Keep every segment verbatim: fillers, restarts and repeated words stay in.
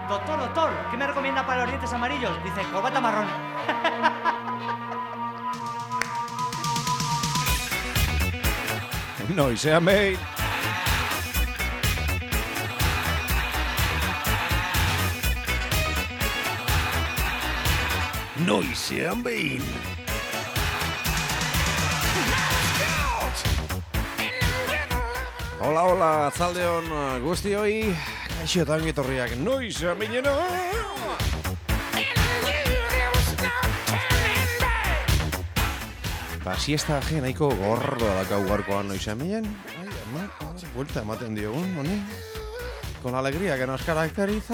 Doctor, doctor, ¿qué me recomienda para los dientes amarillos? Dice, corbata marrón. Noise and Main. Noise and Main. Hola, hola, atzaldeon guztioi. Kaixo eta ongi etorriak Noise and Mainena. Ba, siesta aje nahiko gordo dakau gaurkoan Noise and Mainen. Ai, ama, vuelta ematen diogun, honi. Con la alegría que nos caracteriza.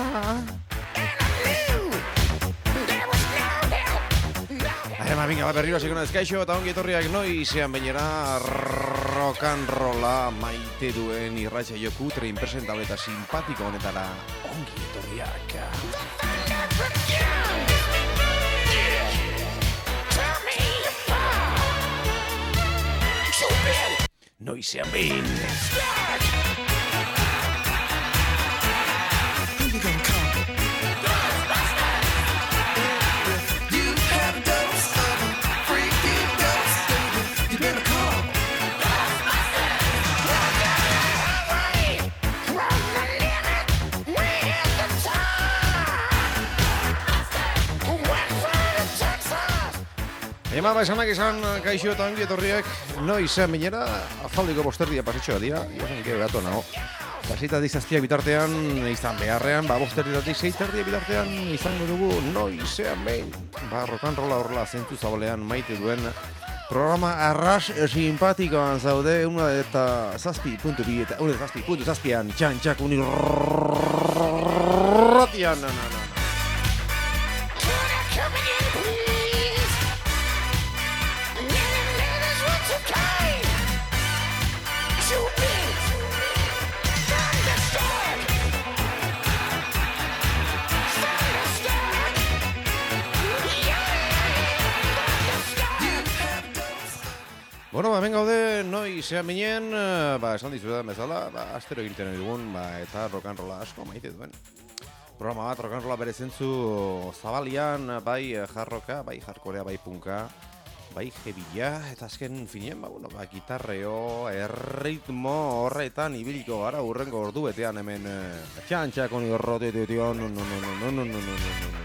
Ema, binga, bat berriro hasiko naiz kaixo eta ongi etorriak Noise and Mainera rock and rolla maite duen irratsaio kutre impresentable eta simpatiko honetara ongi etorriak. Noise and Main. Ema baizanak izan kaixo eta ongi etorriak Noise and Mainera afaldiko bosterdia pasitxoa dira, jozen ike begato nago. Pasitatik zaztiak bitartean izan beharrean, ba bosterdietatik zeizterdia bitartean izango dugu Noise and Main. Ba rock and rolla horrela zentzu zabalean maite duen programa arras simpatikoan zaude, una eta zazpi puntu bi eta una zazpi puntu zazpian txantxak unirratian. Na, na, na. Bueno, ba, hemen gaude Noise and Mainen, ba, esan dizuetan bezala, ba, astero egiten dugun, ba, eta rock and rolla asko maite duen. Programa bat, rock and rolla bere zentzu zabalian, bai jarroka, bai hardcorea, bai punka, bai heavya, eta azken finean, ba, bueno, ba, gitarreo, erritmo horretan ibiliko gara urrengo ordu betean hemen txantxak honi horrotetetion, no, no, no, no, no, no, no, no, no.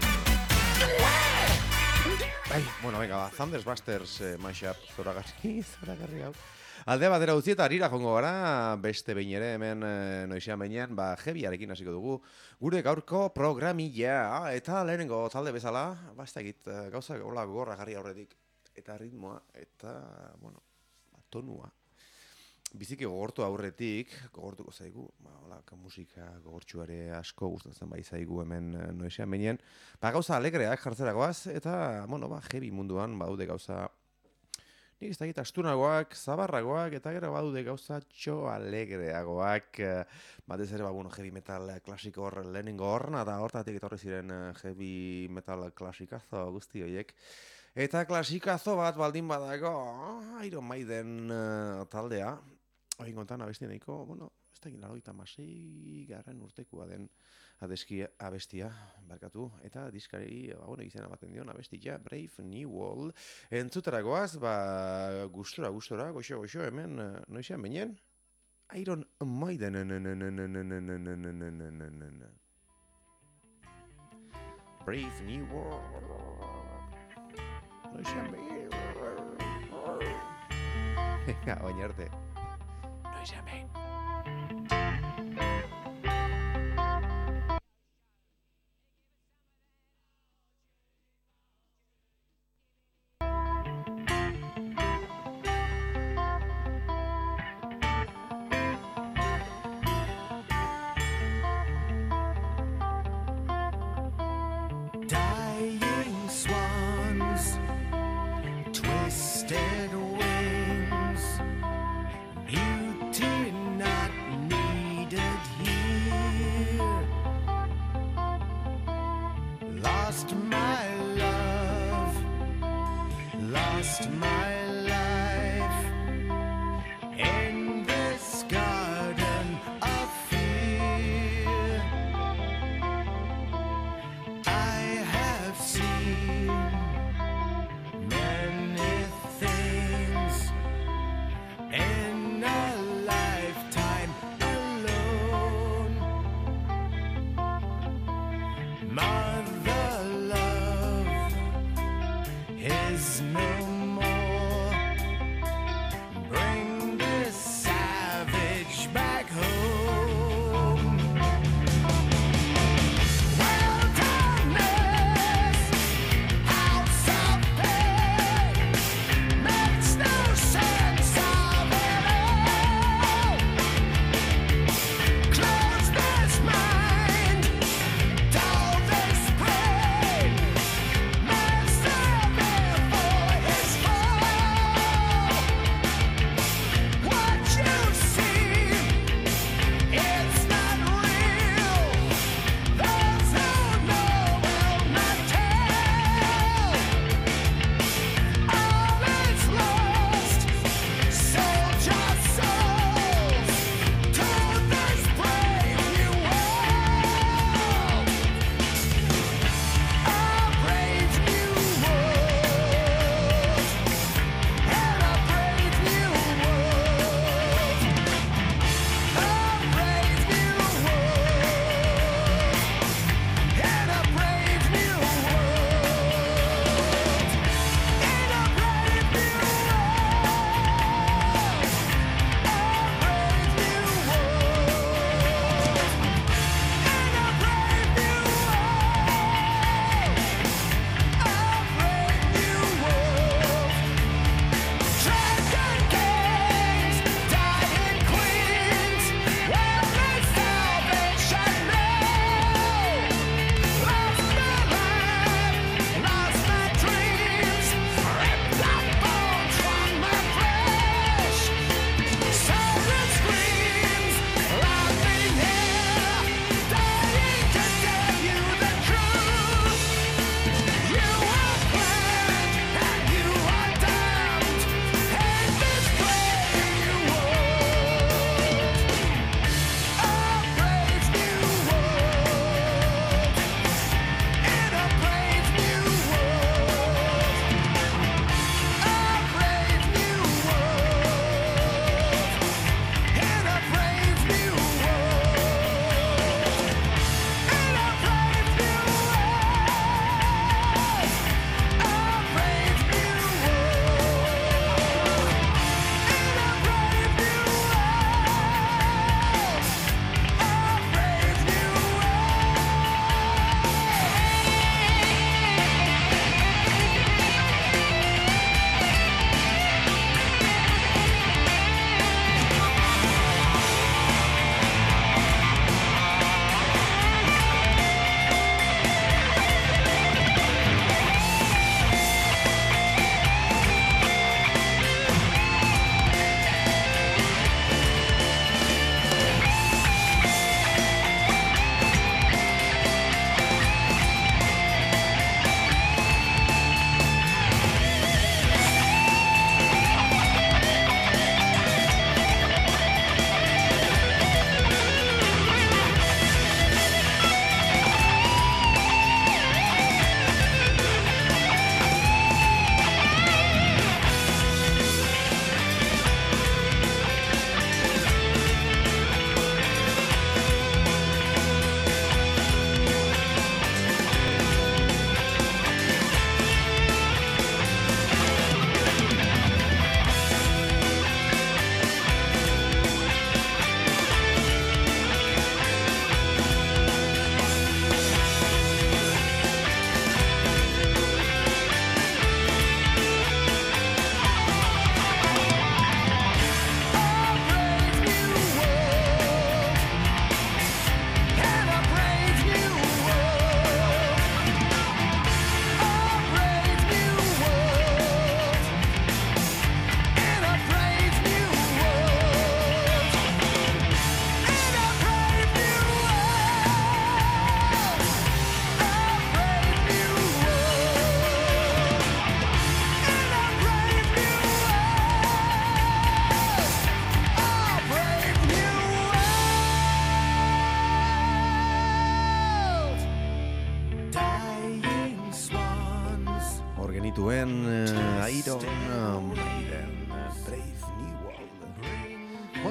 Bai, bueno, venga, ba, Thunders Busters eh, mashup, zoragarri, zoragarri hau. Alde batera utzi eta harira jongo gara, beste behin ere hemen eh, Noise and Mainen, ba, heavyarekin hasiko dugu. Gure gaurko programilla, eta lehenengo talde bezala, ba, ez da egit, gauza hola gorra jarri aurretik. Eta ritmoa, eta, bueno, ba, tonua. Biziki gogortu aurretik, gogortuko zaigu, ba, hola, musika gogortxuare asko gustatzen bai zaigu hemen Noise and Mainen. Ba, gauza alegreak jartzeragoaz, eta, bueno, ba, heavy munduan baude gauza, nik ez da egit astunagoak, zabarragoak, eta gero baude gauza txo alegreagoak, batez ere, ba, bueno, heavy metal klasiko hor lehenengo horna, eta hortatik etorri ziren heavy metal klasikazo guzti horiek. Eta klasikazo bat baldin badago, Iron Maiden uh, taldea, hori kontan abestia nahiko, bueno, ez da egin laroita masei garren urtekua den adeskia, abestia, barkatu, eta diskari, ba, bueno, izena baten dion abestia, Brave New World, entzuteragoaz, ba, gustora, gustora, goxo, goxo, hemen, uh, Noise and Mainen, Iron Maiden, Brave New World. Noise and Main. Baina arte. Noise and Main.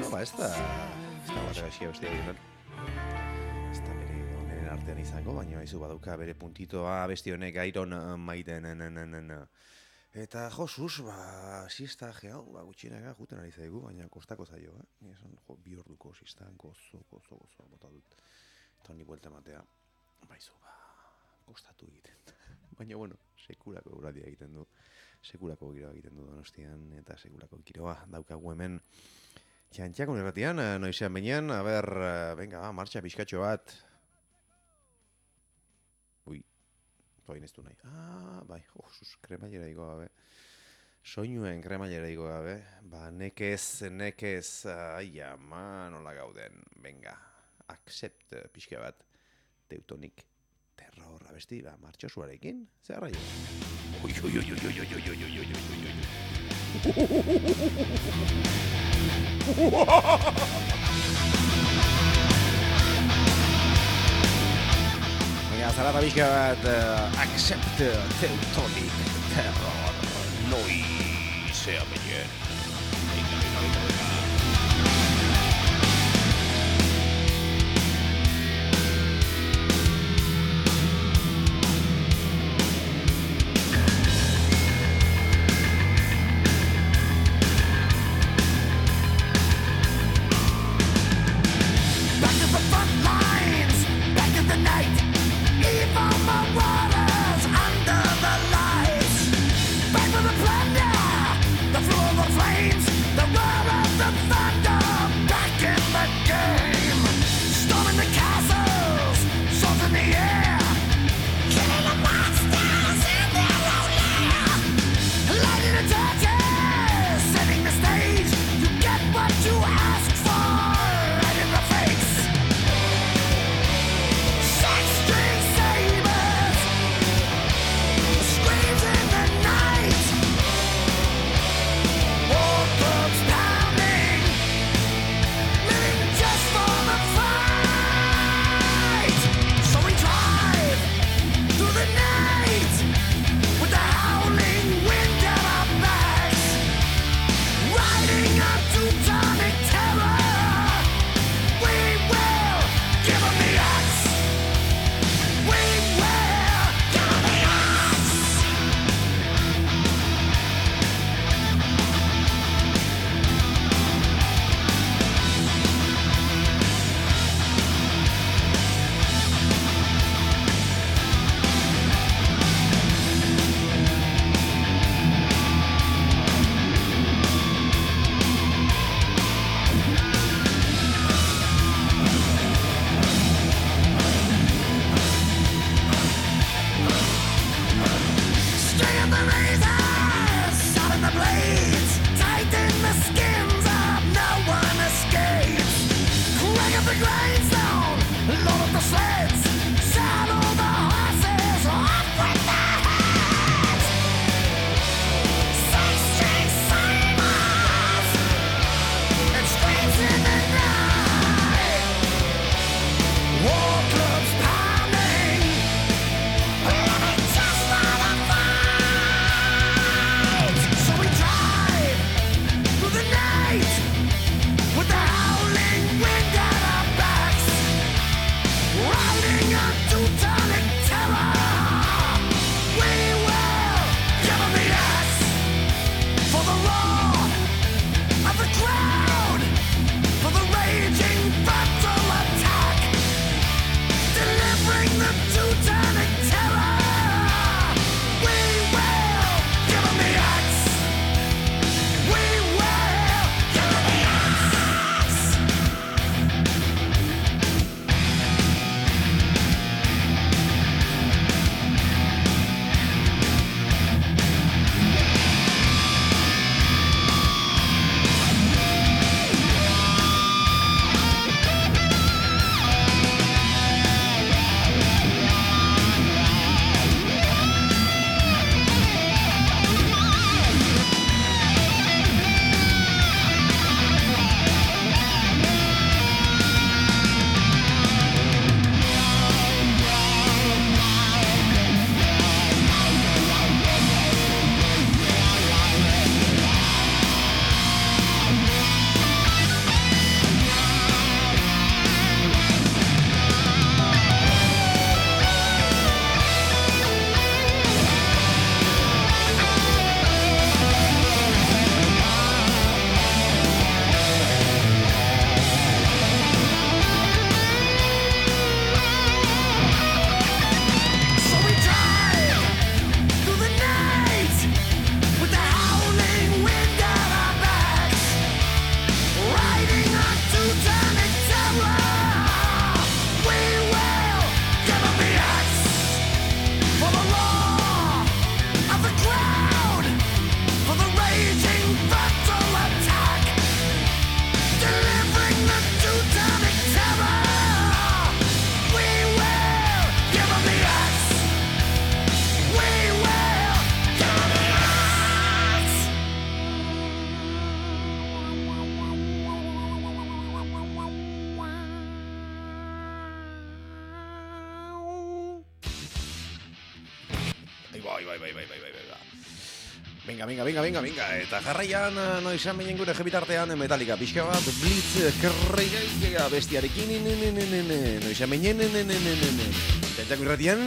ba, ez da, ez da bat egazia bestia egiten. Ez da bere onenen artean izango, baina haizu badauka bere puntitoa besti honek Iron Maiden. Eta Josus, ba, siesta gehau, ba, gutxinaka juten ari zaigu, baina kostako zaio, eh? Ni esan, jo, bi orduko sistan, gozo, gozo, gozo, bota dut. Eta honi buelta matea, baizu, ba, kostatu egiten. Baina, bueno, sekulako euradia egiten du, sekulako giroa egiten du Donostian, eta sekulako giroa daukagu hemen. Txantxakon erratian, noizean benean, a ber, venga, ba, martxa pixkatxo bat. Ui, toain ez du nahi. Ah, bai, oh, sus, kremailera digo gabe. Soinuen kremailera digo gabe. Ba, nekez, nekez, ai, ama, nola gauden. Venga, accept pixka bat. Teutonic Terror abesti, ba, martxosuarekin. Zer raio? Ui, ui, ui, ui, ui, ui, ui, ui, ui, ui, ui. Venga, zarata pixka bat, uh, accept Teutonic Terror. Noizea menien. Venga, venga, venga, venga. Pounding bai, bai, bai, bai, bai, bai, bai. Venga, venga, venga, venga, venga. Eta jarraian, noizan binen gure jebitartean, Metallica pixka bat, Blitz, kerreiga, bestiarekin, noizan binen, tentzako irratian,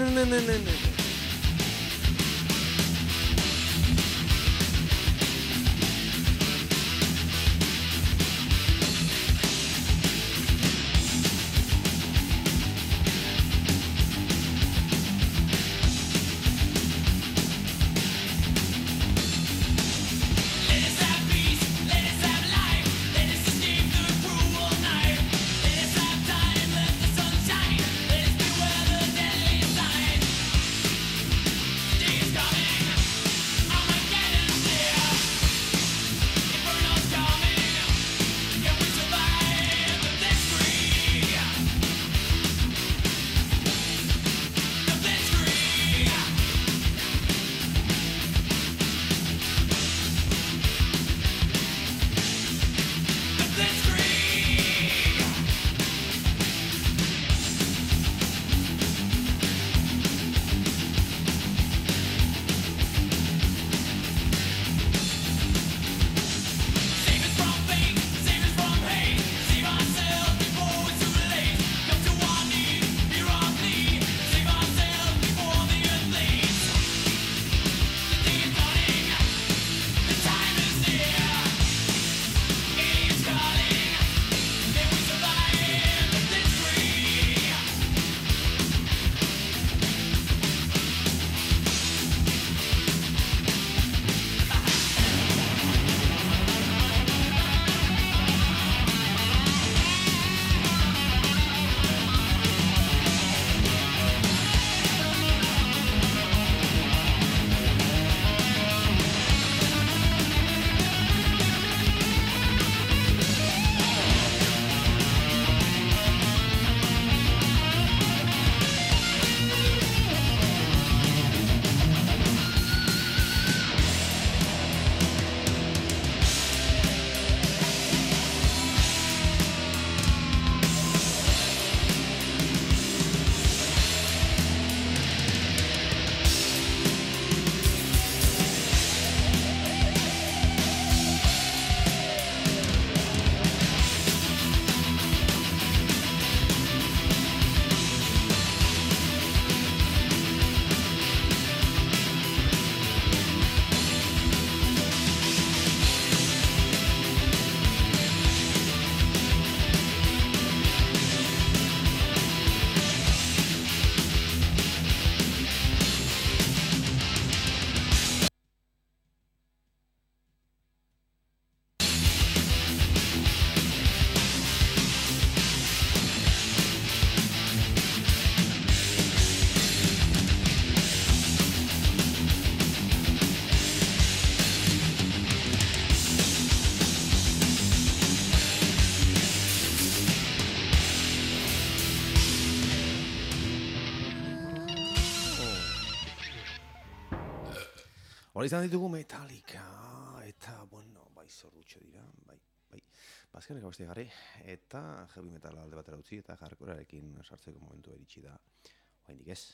hori izan ditugu Metallica, eta, bueno, bai zorrutxo dira, bai, bai, bazkenek abesti jarri, eta heavy metal alde batera utzi, eta hardcorearekin sartzeko momentu eritsi da, oraindik ez,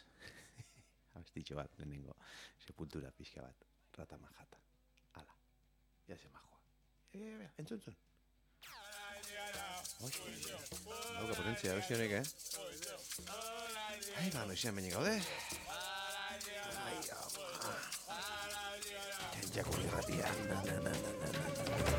abestitxo bat, lehenengo, sepultura pixka bat, rata majata, ala, ya se majoa, e, e, entzun, entzun. Dauka potentzia abesti honek, eh? Ai, ba, noizean behin gaude. Ai, ama. Jako irratia. Na, na, na, na, na, na.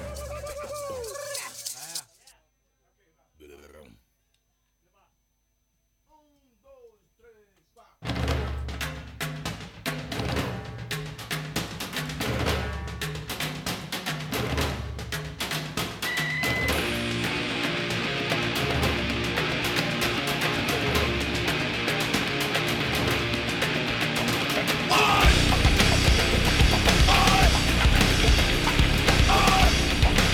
Oh!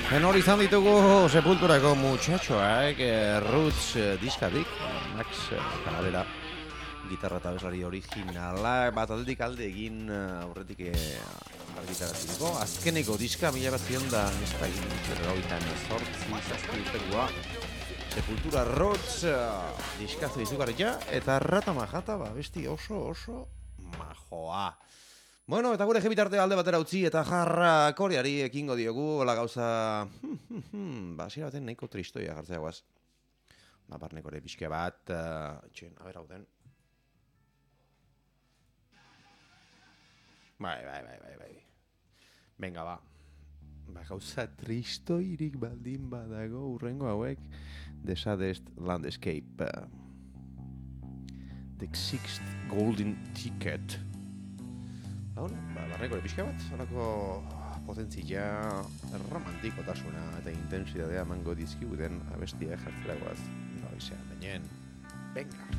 Ben hori izan ditugu Sepulturako muchachoak, eh, Roots eh, diskadik, Max eh, Calavera, gitarra eta beslari originala, bat aldetik alde egin uh, aurretik eh, argitaratzeko. Azkeneko diska, mila bat zion da, ez da egin berroitan zortzi, zazpi urtekoa, Sepultura Roots uh, diskazu izugarria, eta Rata Majata, ba, besti oso oso majoa. Bueno, eta gure jebitarte alde batera utzi eta jarra koreari ekingo diogu, la gauza, ba, zira baten nahiko tristoia jartzea guaz. Ba, barneko ere pixke bat, uh, txen, haber hauten. Bai, bai, bai, bai, bai. Venga, ba. Ba, gauza tristoirik baldin badago urrengo hauek, The Saddest Landscape. Uh, the Sixth Golden Ticket. Ba, bueno, ba, barneko ere pixka bat, horako potentzia romantikotasuna eta intensidadea emango dizkiguten abestia jartzeragoaz noizean bainen. Venga!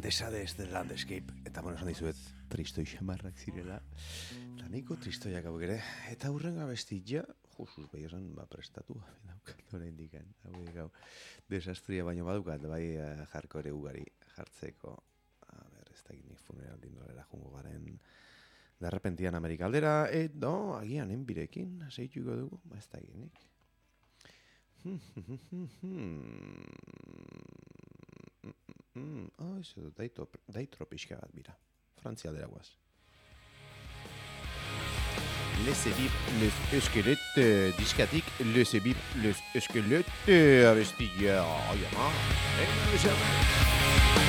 Desades the Landscape. Eta bueno, esan dizuet, tristoi xamarrak zirela. Eta niko tristoiak hau ere. Eta hurrenga bestia, jusuz behi esan, ba, prestatu. Daukat, hori indikan. Hau gau, desastria baino badukat, bai jarko ere ugari jartzeko. A ber, ez da gini funeral dindolera jungo garen. De repentian Amerika aldera, et, no, agian enbirekin, zeituko dugu, ba ez da ginik. Ah, ez edo, daitro pixka bat, bira. Frantzia aldera guaz. Laissez vivre les squelettes diskatik, laissez vivre les squelettes abestia. Ai, ama, eh, jamais.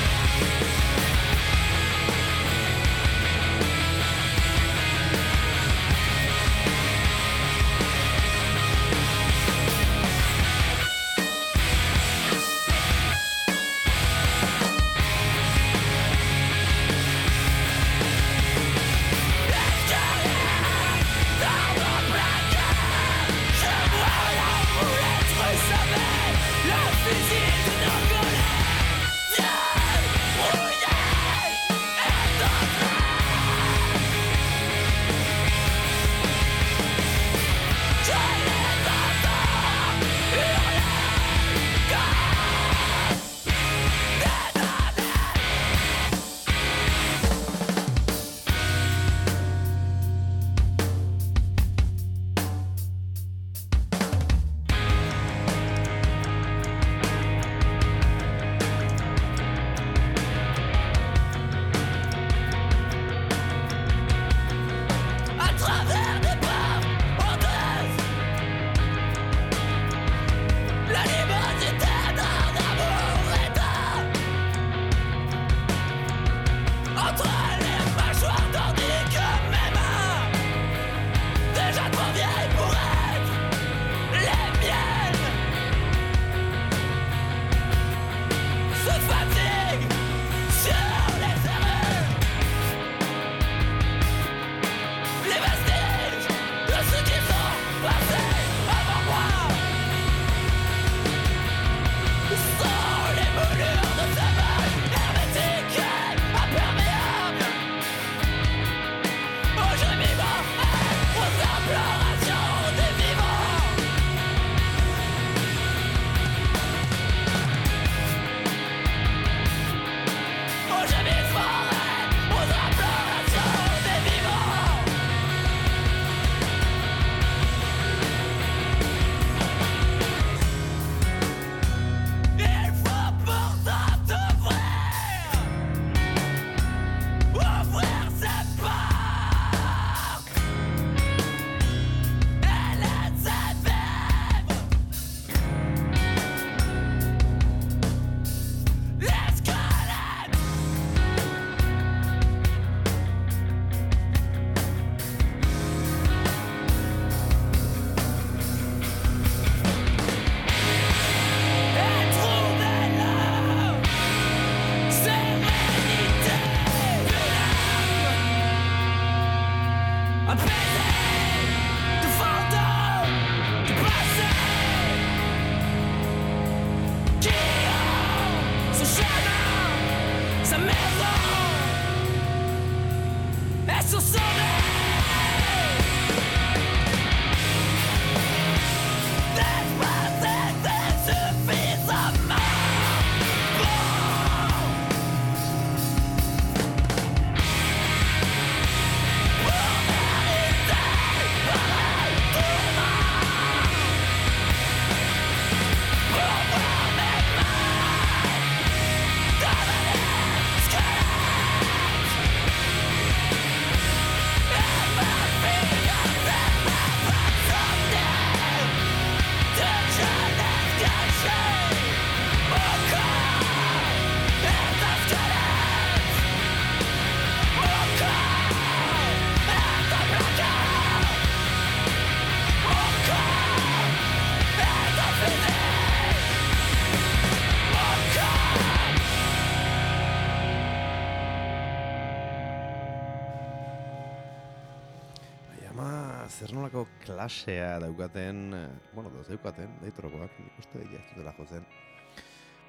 zer nolako klasea daukaten, bueno, da zeukaten, daitrokoak, nik uste dira ez dutela jotzen.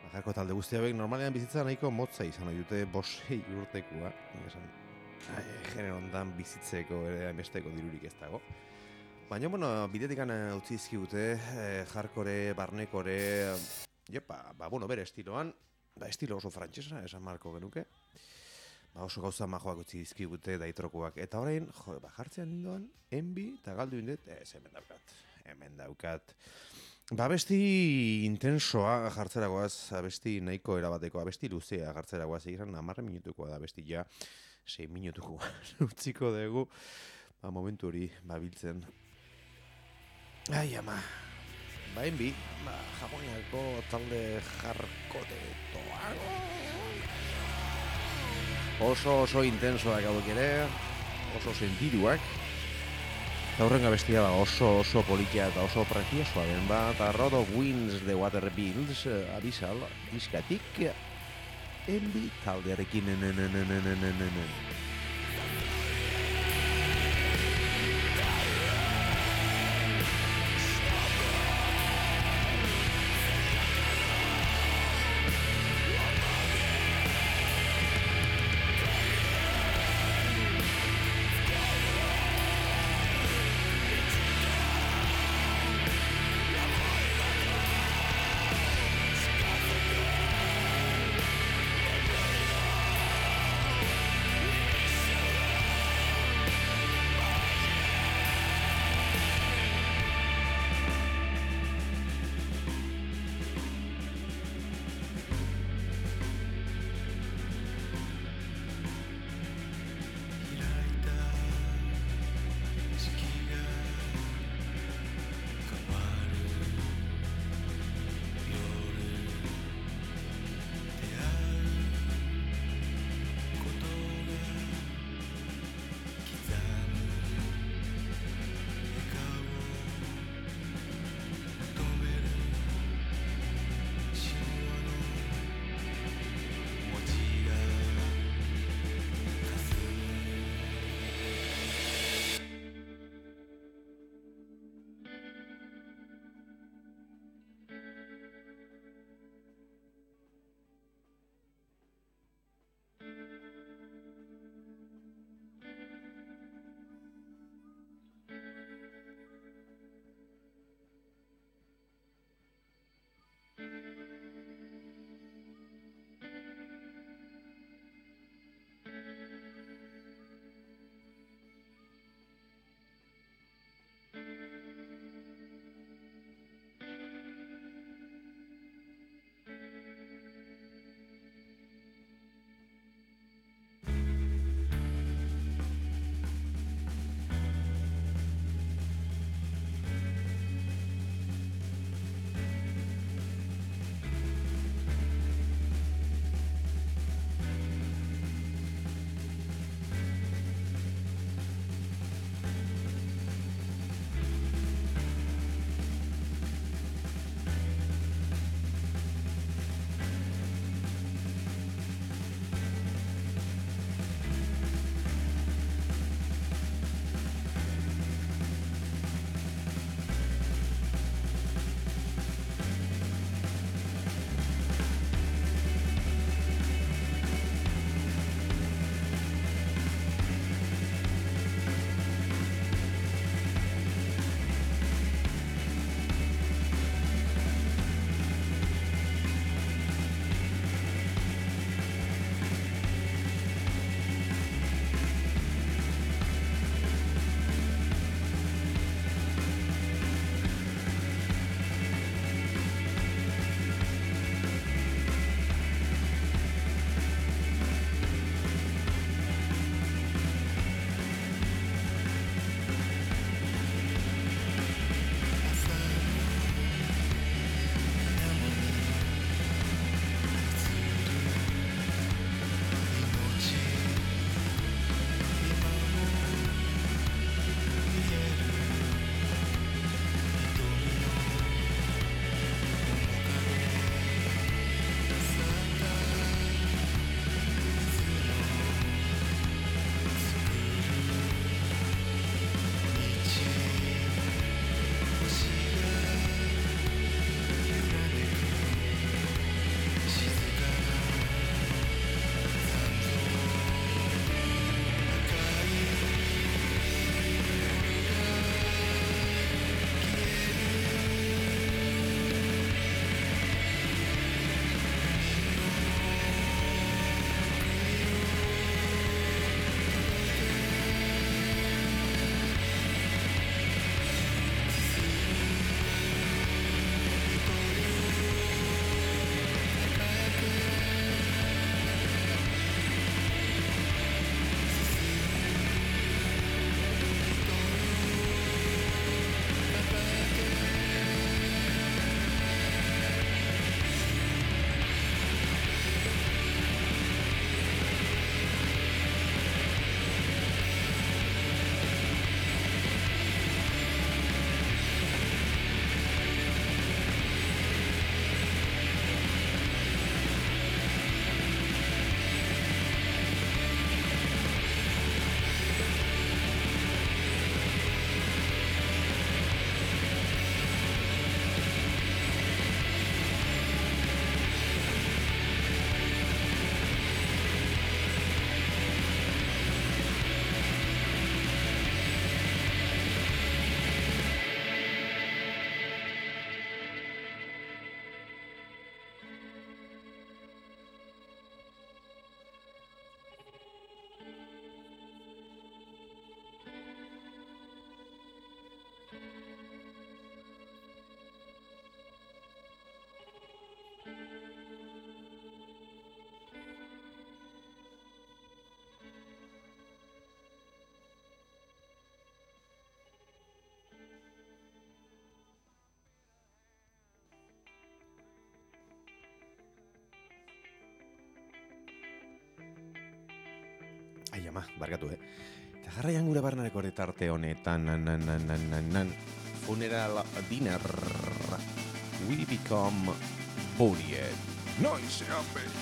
jarko talde guzti hauek normalean bizitza nahiko motza izan ohi dute bosei urtekoa. Esan, genero ondan bizitzeko ere besteko dirurik ez dago. Baina, bueno, bidetikan utzi izkigute, eh, jarkore, barnekore, jepa, ba, bueno, bere estiloan, ba, estilo oso frantsesa, esan marko genuke. Ba, oso gauza majoak utzi izkigute daitrokoak. Eta orain, jo, ba, jartzean nindoan, enbi, eta galdu indet, ez, hemen daukat, hemen daukat. Ba, abesti intensoa jartzeragoaz, abesti nahiko erabateko, abesti luzea jartzeragoaz, egin amarre minutukoa da abesti ja, sei minutuko utziko dugu, ba, momentu hori babiltzen. Ai, ama, ba, enbi, ba, Japoniako talde jarkote toago. Oso oso intensoak hauk ere, oso sentiduak. Eta horrenga bestia ba, oso oso politia eta oso preciosoa den ba, eta Road of Winds de Waterbills uh, abisal diskatik enbi taldearekin nenenenenenenenen. Ai, ama, barkatu, eh? Eta jarraian gure barnareko tarte honetan, nan, nan, nan, nan, nan, nan, funeral dinner, we become buried. Noizean behin.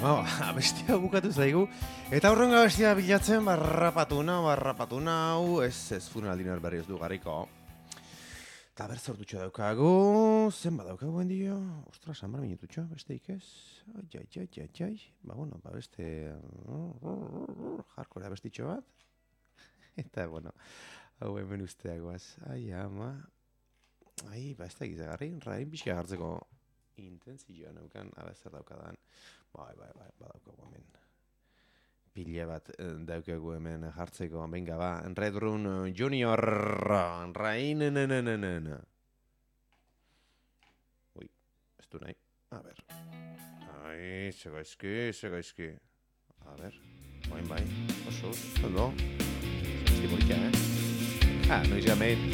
Oh, abestia bukatu zaigu. Eta horrengo abestia bilatzen, barrapatu nau, barrapatu nau, ez ez funeraldiner berri ez du garriko. Eta berzortutxo daukagu, zen badaukagu bendio? Ostras, hamar minututxo, beste ikez? Ai, ai, ai, ai, ai, ba, bueno, ba, beste... Jarkora bestitxo bat. Eta, bueno, hau hemen usteagoaz. Ai, ama... Ai, ba, ez da egizagarri, rain pixka hartzeko intenzioa neukan, ala zer daukadan. Bai, bai, bai, badaukagu hemen. Pile bat daukagu hemen jartzeko, benga ba, Red Run Junior, rain, nenenenenen. Ui, ez du nahi, a ber. Ai, segaizki, segaizki. A ber, bain bai, oso, ondo. Segaizki polikia, eh? Ha, noiz gamein.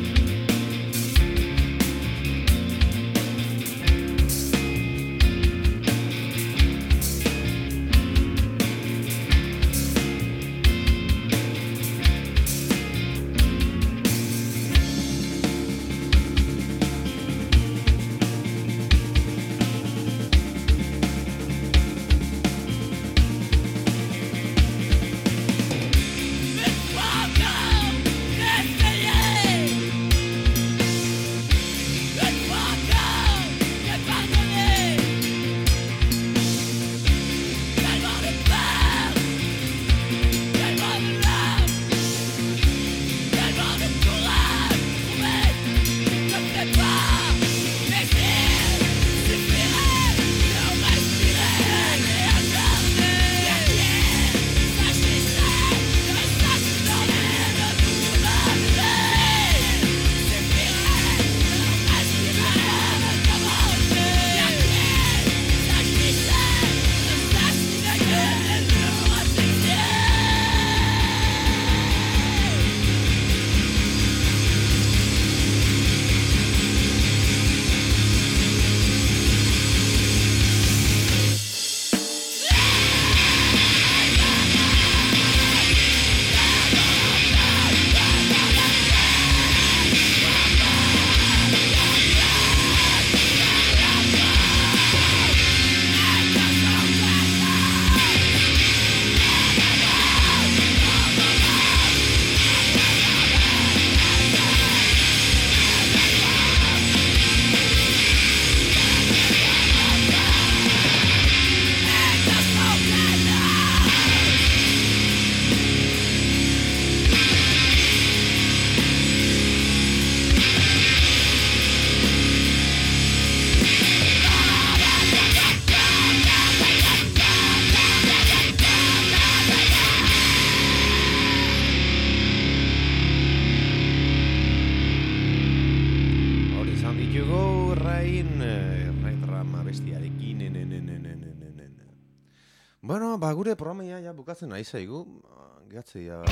Bueno, ba, gure programia ja bukatzen nahi zaigu. Gehatzei, ja...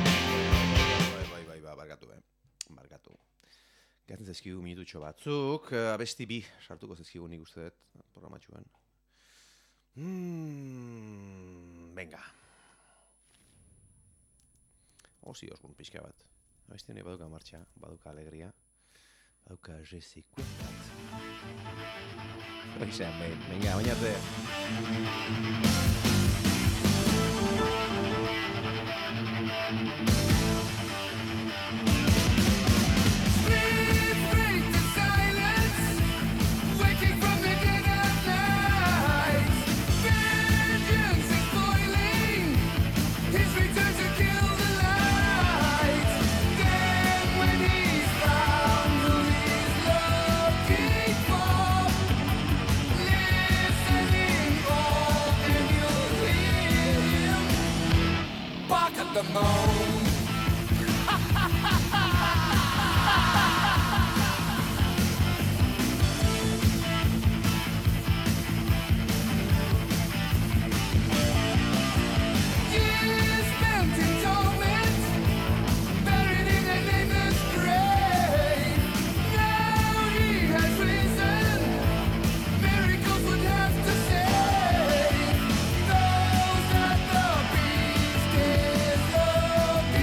Bai, bai, bai, bai, barkatu, eh? Barkatu. Gehatzen zaizkigu minututxo batzuk. Abesti bi sartuko zaizkigu nik uste dut programatxuan. Hmm, venga. Osi osgun pixka bat. Abesti honi baduka martxa, baduka alegria. Baduka jesikuet bat. Oizan, behin, venga, bainate. The moon. Years spent in torment, buried in a neighbor's grave. Now he has risen, miracles would have to save those that the beast is looking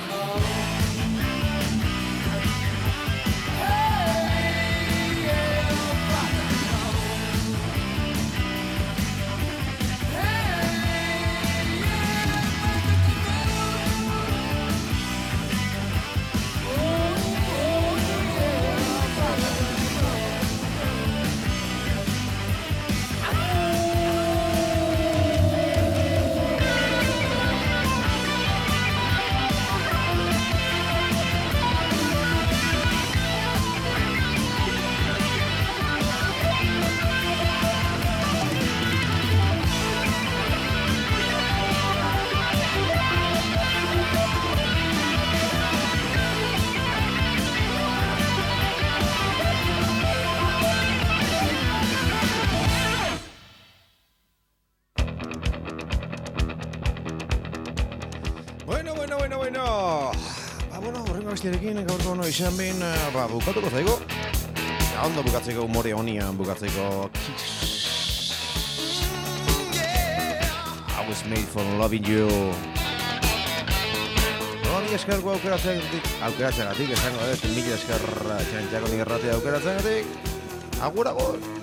Bueno, bueno, bueno, bueno. Ba, bueno, horrengo abestiarekin gaurko no izan behin, ba, bukatuko zaigo. Ja, ondo bukatzeko umore honian bukatzeko. I was made for loving you. Hori eskerko aukeratzeagatik, aukeratzeagatik, esango dut, mila esker txantxako nik erratea aukeratzeagatik. Agur, agur.